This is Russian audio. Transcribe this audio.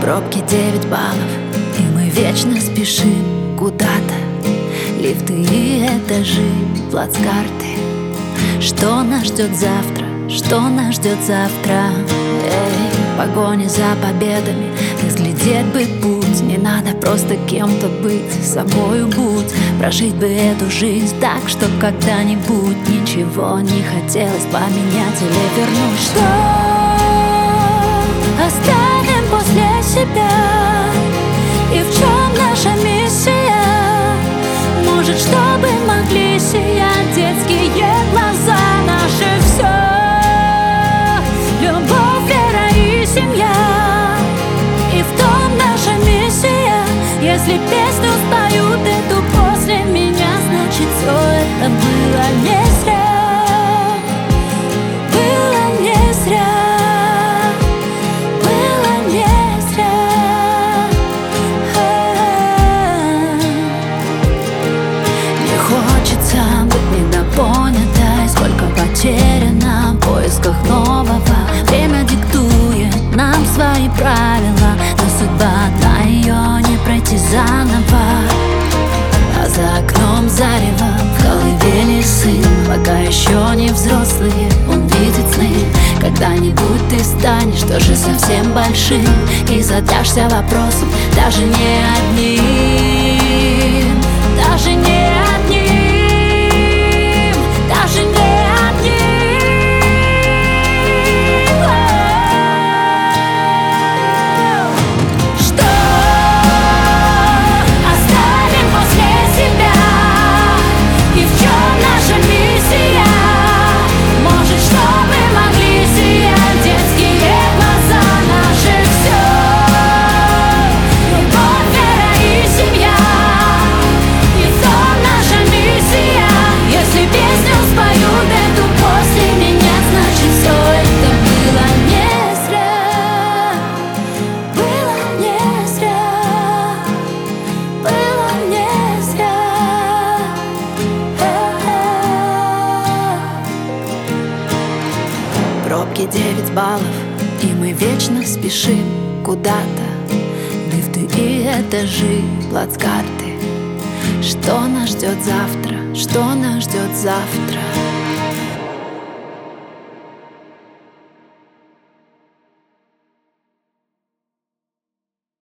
Пробки 9 баллов, и мы вечно спешим куда-то. Лифты и этажи, плацкарты. Что нас ждет завтра? Что нас ждет завтра? Погоня за победами, разглядеть бы путь. Не надо просто кем-то быть, собою будь. Прожить бы эту жизнь так, чтоб когда-нибудь ничего не хотелось поменять или вернуть. Что оставим после себя? И в чем наша миссия? Может, чтобы могли сиять детские глаза наши все. Любовь, вера и семья. И в том наша миссия. Если песню споют эту после меня, значит, все это было не зря. Было не зря. Было не зря. Не хочется быть недопонятой. Сколько потеряно в поисках нового. Время диктует нам свои правила, но судьба одна, ее не пройти заново. А за окном зарево, в колыбели сын. Пока еще не взрослые, он видит сны. Когда-нибудь ты станешь тоже совсем большим и задашься вопросом, даже не одним. Даже не одним. Даже не одним. Пробки 9 баллов, и мы вечно спешим куда-то. Лифты и этажи, плацкарты. Что нас ждет завтра? Что нас ждет завтра?